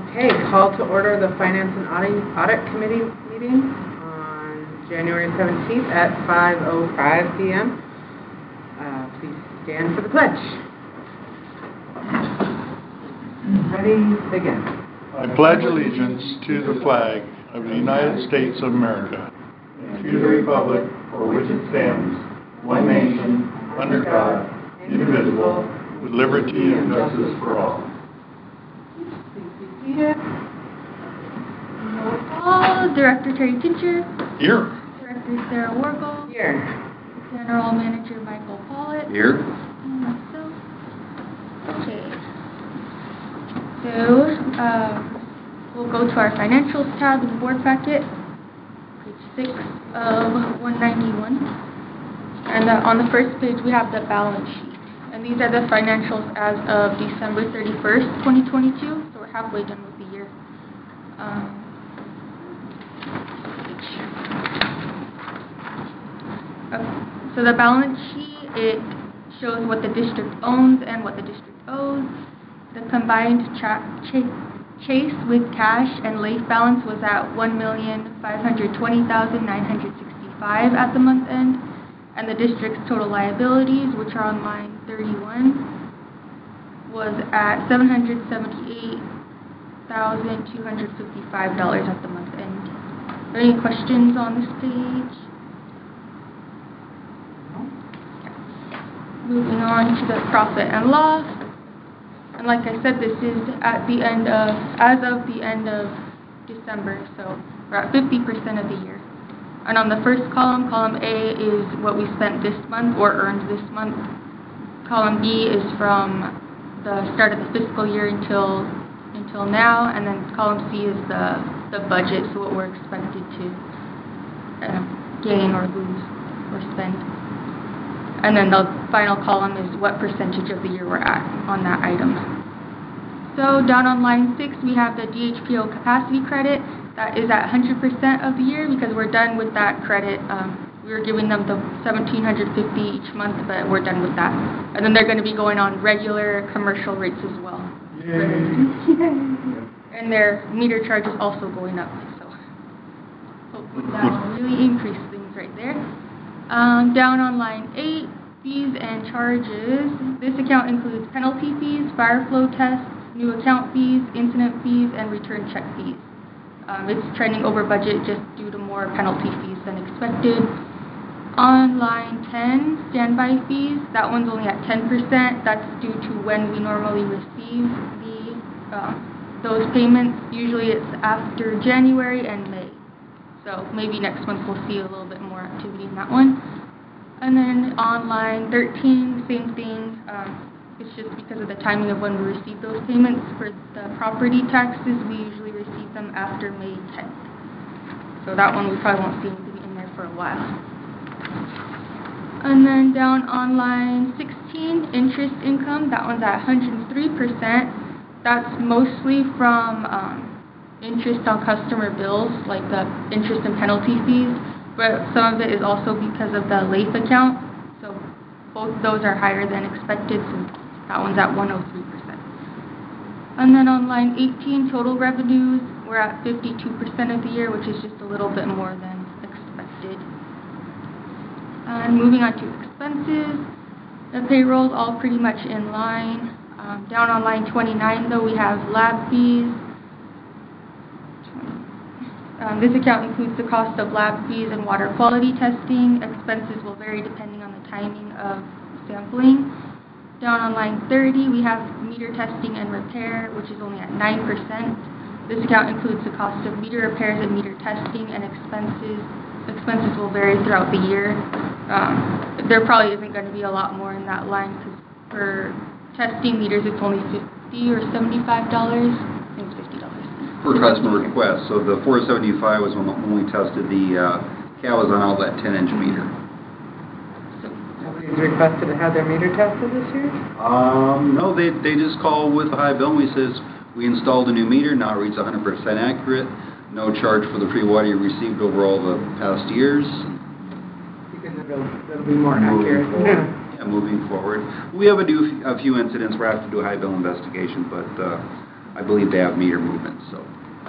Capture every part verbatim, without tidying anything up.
Okay, call to order the Finance and Audit, Audit Committee meeting on January seventeenth at five oh five p m Uh, please stand for the pledge. Ready, begin. I pledge allegiance to the flag of the United States of America and to the republic for which it stands, one nation, under God, indivisible, with liberty and justice for all. Roll call. Director Terry Kincher. Here. Director Sarah Wargle. Here. General Manager Michael Follett. Here. And myself. Okay. So, um, we'll go to our financials tab in the board packet, page six of one ninety-one. And uh, on the first page, we have the balance sheet. And these are the financials as of December thirty-first, twenty twenty-two. So we're halfway done with the year. Um, okay. So the balance sheet, it shows what the district owns and what the district owes. The combined cha- ch- Chase with cash and Leif balance was at one million five hundred twenty thousand nine hundred sixty-five at the month end. And the district's total liabilities, which are on line thirty-one, was at seven hundred seventy-eight thousand two hundred fifty-five dollars at the month end. Are there any questions on this page? Okay. Moving on to the profit and loss. And like I said, this is at the end of, as of the end of December, so we're at fifty percent of the year. And on the first column, column A is what we spent this month or earned this month. Column B is from the start of the fiscal year until until now, and then column C is the, the budget, so what we're expected to uh, gain or lose or spend. And then the final column is what percentage of the year we're at on that item. So down on line six, we have the D H P O capacity credit. That is at one hundred percent of the year because we're done with that credit. Um, we were giving them the one thousand seven hundred fifty dollars each month, but we're done with that. And then they're going to be going on regular commercial rates as well. Yay. And their meter charge is also going up, so hopefully that will really increase things right there. Um, down on line eight, fees and charges. This account includes penalty fees, fire flow tests, new account fees, incident fees, and return check fees. Um, it's trending over budget just due to more penalty fees than expected. On line ten, standby fees, that one's only at ten percent. That's due to when we normally receive the uh, those payments. Usually it's after January and May. So maybe next month we'll see a little bit more activity in that one. And then on line thirteen, same thing. Um, It's just because of the timing of when we receive those payments. For the property taxes, we usually receive them after May tenth. So that one we probably won't see anything in there for a while. And then down on line sixteen, interest income, that one's at one hundred three percent. That's mostly from um, interest on customer bills, like the interest and penalty fees, but some of it is also because of the Leif account. So both those are higher than expected, so that one's at one hundred three percent. And then on line eighteen, total revenues, we're at fifty-two percent of the year, which is just a little bit more than expected. And moving on to expenses, the payroll's all pretty much in line. Um, down on line twenty-nine, though, we have lab fees. Um, this account includes the cost of lab fees and water quality testing. Expenses will vary depending on the timing of sampling. Down on line thirty, we have meter testing and repair, which is only at nine percent. This account includes the cost of meter repairs and meter testing, and expenses. Expenses will vary throughout the year. Um, there probably isn't going to be a lot more in that line because for testing meters, it's only fifty or seventy-five dollars. I think it's fifty dollars. Per customer request. So the four seventy-five was when we tested the uh, Calazon outlet ten inch meter. Nobody's requested to have their meter tested this year? Um, no, they they just call with a high bill and we says, we installed a new meter, now it reads one hundred percent accurate, no charge for the free water you received over all the past years. Because it'll, it'll be more accurate. Yeah. Yeah, moving forward. We have a, do, a few incidents where I have to do a high bill investigation, but uh, I believe they have meter movement, so.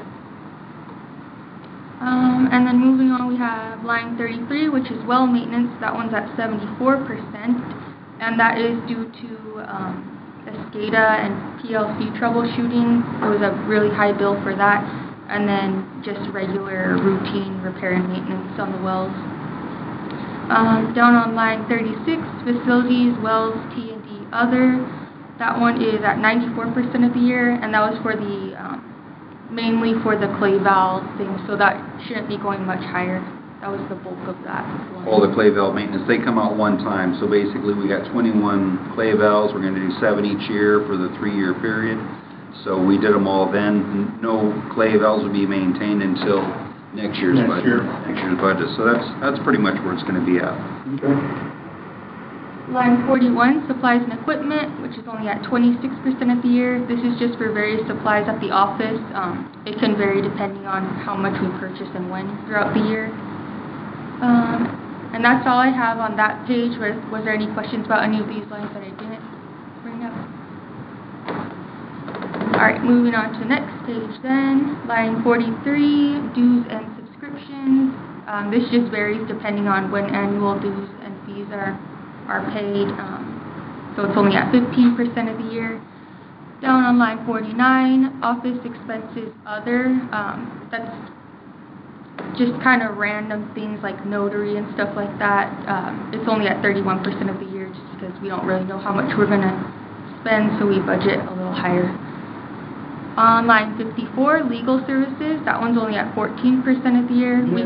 Um, and then moving on, we have line thirty-three, which is well maintenance. That one's at seventy-four percent, and that is due to um, a SCADA and P L C troubleshooting. It was a really high bill for that, and then just regular routine repair and maintenance on the wells. Um, down on line thirty-six, facilities, wells, T and D, other. That one is at ninety-four percent of the year, and that was for the um, mainly for the clay valve thing, so that shouldn't be going much higher. That was the bulk of that one. All the clay valve maintenance, they come out one time, so basically we got twenty-one clay valves. We're going to do seven each year for the three-year period. So we did them all then. No clay valves will be maintained until next year's Next budget. year. Next year's budget. So that's that's pretty much where it's going to be at. Okay. Line forty-one, supplies and equipment, which is only at twenty-six percent of the year. This is just for various supplies at the office. Um, it can vary depending on how much we purchase and when throughout the year. Um, and that's all I have on that page. Was, was there any questions about any of these lines that I didn't bring up? Alright, moving on to the next page then. Line forty-three, dues and subscriptions. Um, this just varies depending on when annual dues and fees are are paid, um, so it's only at fifteen percent of the year. Down on line forty-nine, office expenses other, um, that's just kind of random things like notary and stuff like that. Um, it's only at thirty-one percent of the year just because we don't really know how much we're going to spend, so we budget a little higher. On line fifty-four, legal services, that one's only at fourteen percent of the year. We,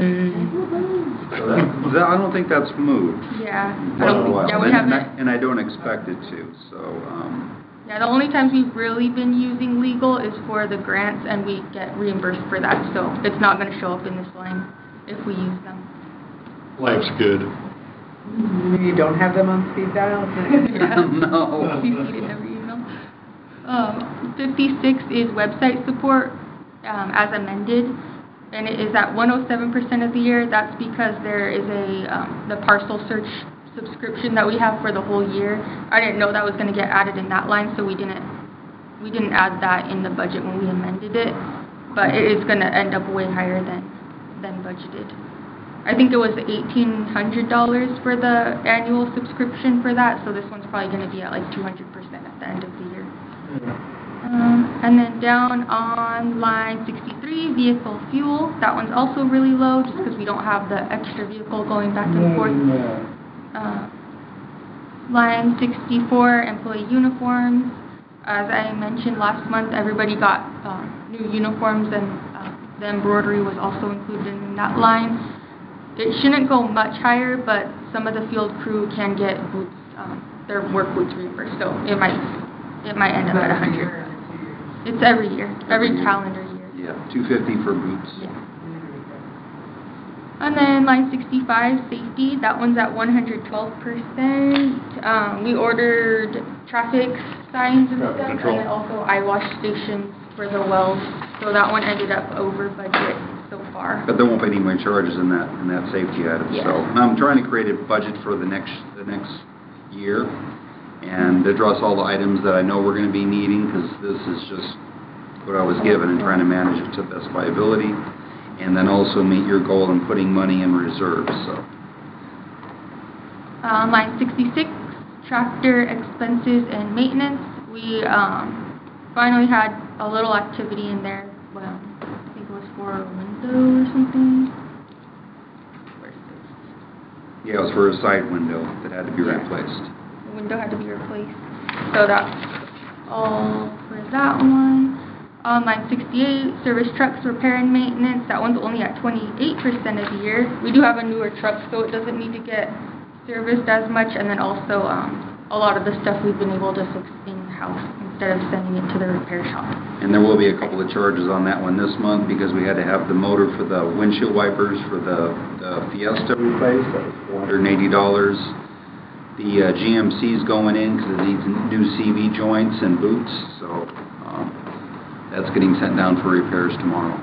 So that, that, I don't think that's moved. yeah, I for a don't, while. yeah, we and, haven't. and, I, and I don't expect it to. So. Um, Yeah, the only times we've really been using legal is for the grants, and we get reimbursed for that, so it's not going to show up in this line if we use them. Life's good. You don't have them on speed dial? no. C C'd in every email. Um, fifty-six is website support um, as amended, and it is at one hundred seven percent of the year. That's because there is a um, the parcel search subscription that we have for the whole year. I didn't know that was going to get added in that line, so we didn't we didn't add that in the budget when we amended it, but it is going to end up way higher than than budgeted. I think it was eighteen hundred dollars for the annual subscription for that, so this one's probably going to be at like two hundred percent at the end of the year. Um, and then down on line sixty-three, vehicle fuel, that one's also really low just because we don't have the extra vehicle going back and forth. Uh, line sixty-four, employee uniforms. As I mentioned last month, everybody got um, new uniforms, and uh, the embroidery was also included in that line. It shouldn't go much higher, but some of the field crew can get boots, um, their work boots reimbursed, so it might it might end up at one hundred. It's every year, every, Every year. calendar year. Yeah, two fifty for boots. Yeah. And then line sixty-five, safety, that one's at one hundred twelve percent. Um, we ordered traffic signs and Traffic stuff, control. and then also eye wash stations for the wells. So that one ended up over budget so far. But there won't be any more charges in that in that safety item. Yeah. So I'm trying to create a budget for the next the next year and address all the items that I know we're going to be needing, because this is just what I was given, and trying to manage it to the best of my ability, and then also meet your goal in putting money in reserves. So. Um, line sixty-six, tractor expenses and maintenance. We um, finally had a little activity in there. Well, I think it was for a window or something. Where's this? Yeah, it was for a side window that had to be Yeah. replaced. The window had to be replaced. So that's all for that one. On line sixty-eight, service trucks, repair and maintenance. That one's only at twenty-eight percent of the year. We do have a newer truck, so it doesn't need to get serviced as much. And then also, um, a lot of the stuff we've been able to fix in-house instead of sending it to the repair shop. And there will be a couple of charges on that one this month, because we had to have the motor for the windshield wipers for the, the Fiesta replaced. That was four hundred eighty dollars. The uh, G M C's going in because it needs new C V joints and boots, so um, that's getting sent down for repairs tomorrow.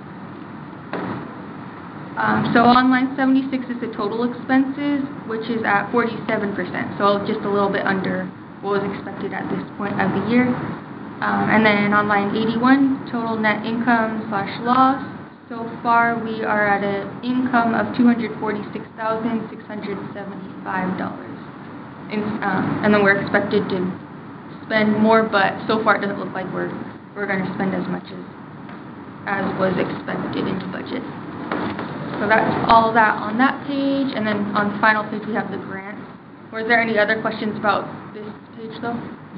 Um, so on line seventy-six is the total expenses, which is at forty-seven percent. So just a little bit under what was expected at this point of the year. Um, and then on line eighty-one, total net income slash loss. So far, we are at an income of two hundred forty-six thousand six hundred seventy-five dollars. And, um, and then we're expected to spend more, but so far it doesn't look like we're we're going to spend as much as as was expected in the budget. So that's all that on that page, and then on the final page we have the grant. Was there any other questions about this page though?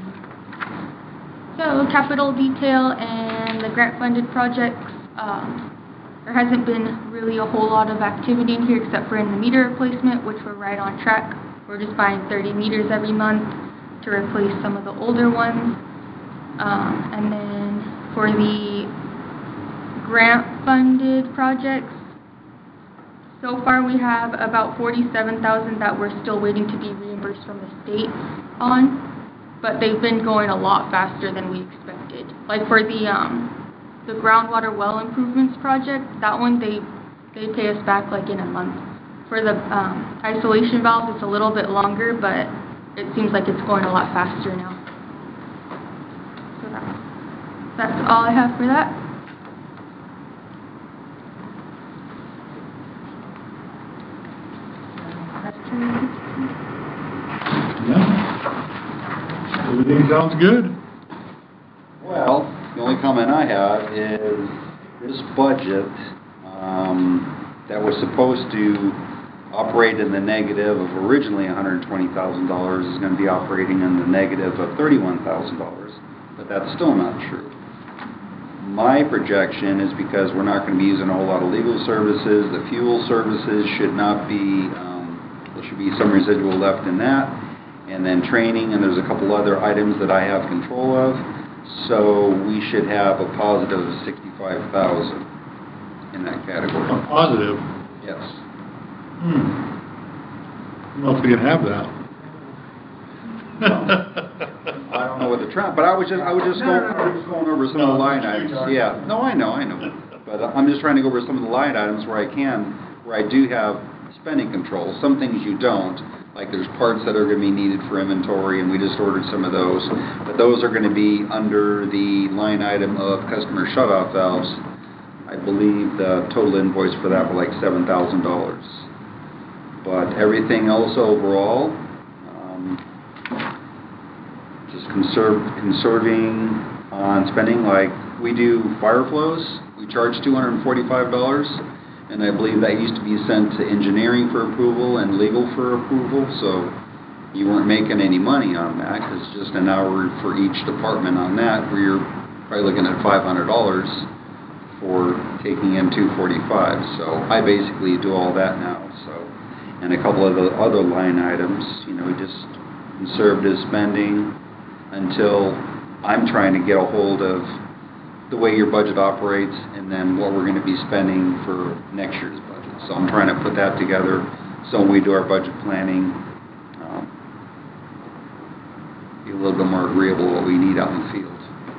So capital detail and the grant-funded projects. Um, there hasn't been really a whole lot of activity in here except for in the meter replacement, which we're right on track. We're just buying thirty meters every month to replace some of the older ones. Um, and then for the grant-funded projects, so far we have about forty-seven thousand that we're still waiting to be reimbursed from the state on, but they've been going a lot faster than we expected. Like for the um, the groundwater well improvements project, that one they they pay us back like in a month. For the um, isolation valves, it's a little bit longer, but it seems like it's going a lot faster now. So that's, that's all I have for that. Yeah. Everything sounds good. Well, the only comment I have is this budget um, that was supposed to operate in the negative of originally one hundred twenty thousand dollars is going to be operating in the negative of thirty-one thousand dollars, but that's still not true. My projection is because we're not going to be using a whole lot of legal services, the fuel services should not be, um, there should be some residual left in that, and then training, and there's a couple other items that I have control of, so we should have a positive of sixty-five thousand in that category. A positive? Yes. Hmm. I don't know if we can have that. I don't know what the trend, but I was just, I was just going, I was just going over some of the line items. Yeah, no, I know, I know. But I'm just trying to go over some of the line items where I can, where I do have spending control. Some things you don't, like there's parts that are going to be needed for inventory, and we just ordered some of those. But those are going to be under the line item of customer shutoff valves. I believe the total invoice for that were like seven thousand dollars. But everything else overall, um, just conserve, conserving on spending. Like we do fire flows, we charge two hundred forty-five dollars, and I believe that used to be sent to engineering for approval and legal for approval, so you weren't making any money on that, because it's just an hour for each department on that, where you're probably looking at five hundred dollars for taking in two forty-five. So I basically do all that now. So. And a couple of the other line items, you know, just conservative spending until I'm trying to get a hold of the way your budget operates and then what we're going to be spending for next year's budget. So I'm trying to put that together so when we do our budget planning, um, be a little bit more agreeable what we need out in the field.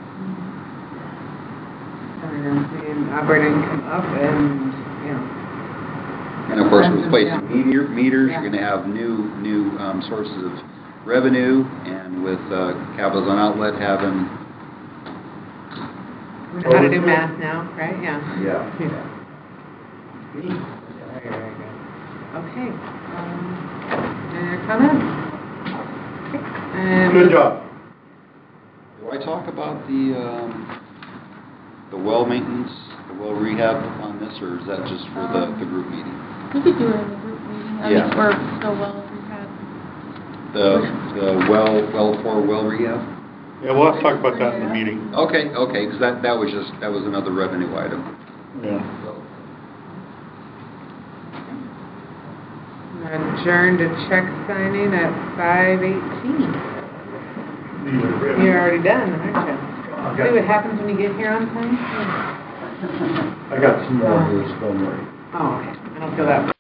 And operating income up and, you know. And of course, we're replacing meter, meters, you're going to have new new um, sources of revenue, and with uh, Capitals on Outlet having... We know how to do math now, right? Yeah. Yeah. yeah. Very, very good. Okay. Um, any other comments? Okay. Good job. Do I talk about the um, the well maintenance, the well rehab on this, or is that just for the, the group meeting? We could do it in the group meeting, at Yeah. least for the well rehab. The the well well for well rehab. Yeah, we'll have to talk about that in the meeting. Okay, okay, because that that was just that was another revenue item. Yeah. So. Adjourned to check signing at five eighteen. You're already done, aren't you? Okay. See what happens when you get here on time? I got some more of this, don't worry. Oh, okay. I don't feel that